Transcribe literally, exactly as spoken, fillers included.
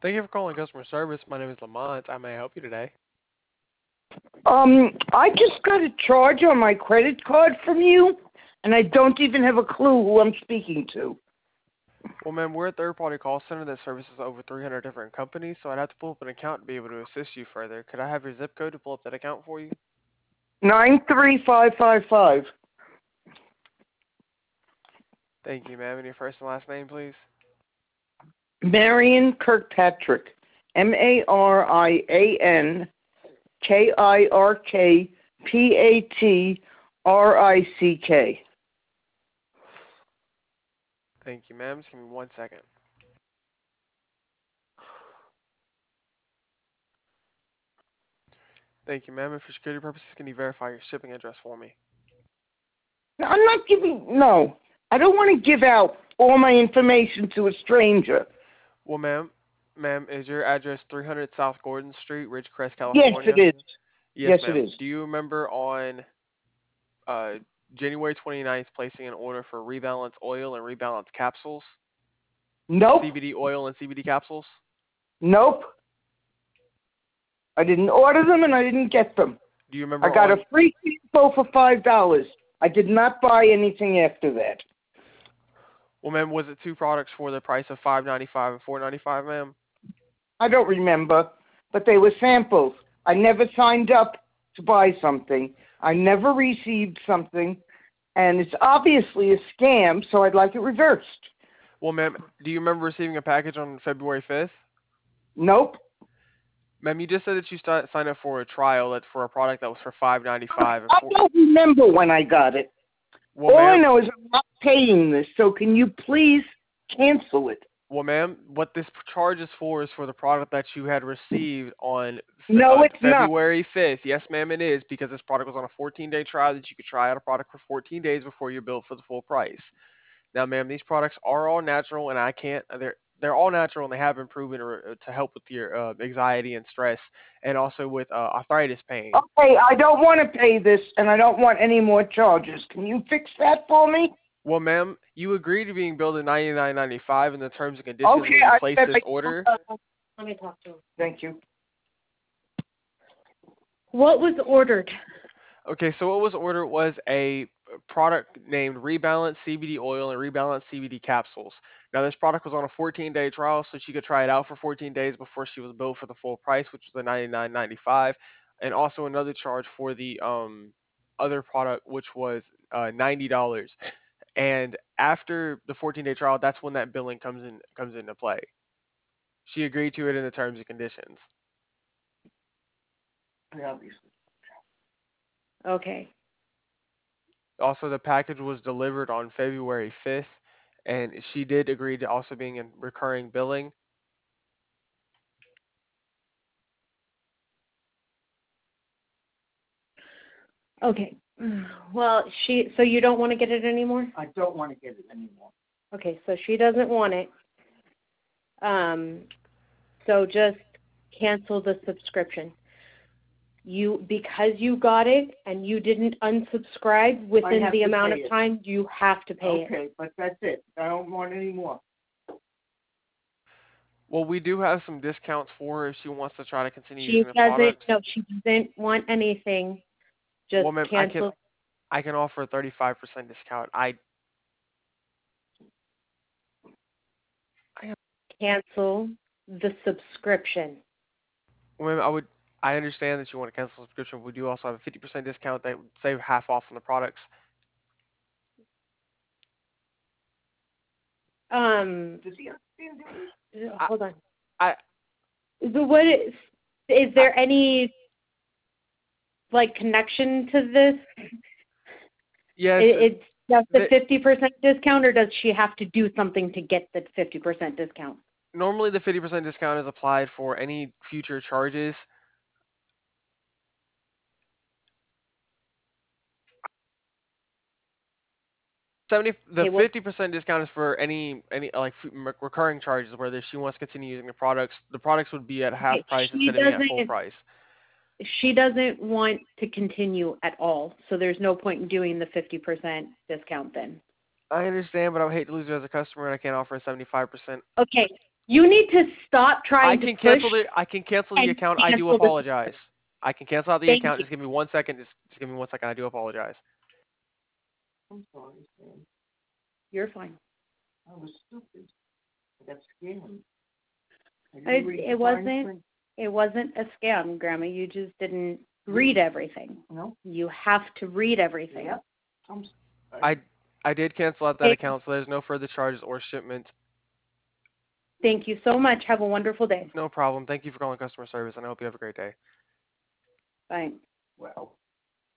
Thank you for calling customer service. My name is Lamont. I may help you today. Um, I just got a charge on my credit card from you, and I don't even have a clue who I'm speaking to. Well, ma'am, we're a third-party call center that services over three hundred different companies, so I'd have to pull up an account to be able to assist you further. Could I have your zip code to pull up that account for you? Nine three five five five. Thank you, ma'am. And your first and last name, please? Marion Kirkpatrick. M A R I A N K I R K P A T R I C K. Thank you, ma'am. Just give me one second. Thank you, ma'am. And for security purposes, can you verify your shipping address for me? I'm not giving, no. I don't want to give out all my information to a stranger. Well, ma'am, ma'am, is your address three hundred South Gordon Street, Ridgecrest, Yes, California? it is. Yes, Yes, it ma'am. is. Do you remember on uh, January twenty-ninth placing an order for Rebalance oil and Rebalance capsules? Nope. C B D oil and C B D capsules? Nope. I didn't order them and I didn't get them. Do you I remember got a on? free info for five dollars. I did not buy anything after that. Well, ma'am, was it two products for the price of five ninety-five and four ninety-five, ma'am? I don't remember, but they were samples. I never signed up to buy something. I never received something, and it's obviously a scam, so I'd like it reversed. Well, ma'am, do you remember receiving a package on February fifth? Nope. Ma'am, you just said that you start, signed up for a trial that's for a product that was for five ninety-five and I four. don't remember when I got it. Well, All I ma'am, know is I'm not paying this, so can you please cancel it? well, ma'am, what this charge is for is for the product that you had received on Fe- No, uh, it's not. February fifth. Yes, ma'am, it is, because this product was on a fourteen-day trial that you could try out a product for fourteen days before you're billed for the full price. Now, ma'am, these products are all natural, and I can't. They're they're all natural, and they have been proven to, to help with your uh, anxiety and stress, and also with uh, arthritis pain. Okay, I don't want to pay this, and I don't want any more charges. Can you fix that for me? Well, ma'am, you agreed to being billed at ninety-nine ninety-five in the terms and conditions Okay, when you I placed said this order. Let me talk to him. thank you. What was ordered? Okay, so what was ordered was a product named Rebalance C B D oil and Rebalance C B D capsules. Now, this product was on a fourteen-day trial, so she could try it out for fourteen days before she was billed for the full price, which was the ninety-nine ninety-five, and also another charge for the um other product, which was uh, ninety dollars. And after the fourteen-day trial, that's when that billing comes in comes into play. She agreed to it in the terms and conditions. Yeah, obviously. Okay. Also, the package was delivered on February fifth, and she did agree to also being in recurring billing. Okay. Well, she. So you don't want to get it anymore? I don't want to get it anymore. Okay. So she doesn't want it. Um. So just cancel the subscription. You because you got it and you didn't unsubscribe within have the to amount of pay it. time, you have to pay it. Okay, but that's it. I don't want any more. Well, we do have some discounts for her if she wants to try to continue She using the doesn't. product. No, she doesn't want anything. Just Well, ma'am, I can cancel. I can offer a thirty-five percent discount. I I have, Cancel the subscription. well, ma'am, I would I understand that you want to cancel the subscription. But we do also have a fifty percent discount that would save half off on the products. Um. Does he understand English? I Hold on. I, So what is, is there any, like, connection to this? yes, It, it's just the the, fifty percent discount, or does she have to do something to get the fifty percent discount? normally the fifty percent discount is applied for any future charges. seventy the Okay, well, fifty percent discount is for any any like f- m- recurring charges where she wants to continue using the products. The products would be at half okay, price she instead of being at full doesn't, price. she doesn't want to continue at all, so there's no point in doing the fifty percent discount then. I understand, but I would hate to lose her as a customer, and I can't offer a seventy-five percent. Okay, You need to stop trying I to can push. cancel the I can cancel the and account. I do cancel the- apologize. I can cancel out the Thank account. you. Just give me one second. Just, just give me one second. I do apologize. I'm sorry, Sam. You're fine. I was stupid. I got scammed. I didn't It, read the it fine wasn't. print. It wasn't a scam, Grandma. You just didn't read everything. No? You have to read everything. Yeah. I'm sorry. I I did cancel out that Okay. account, so there's no further charges or shipment. Thank you so much. Have a wonderful day. No problem. Thank you for calling customer service, and I hope you have a great day. Bye. Well.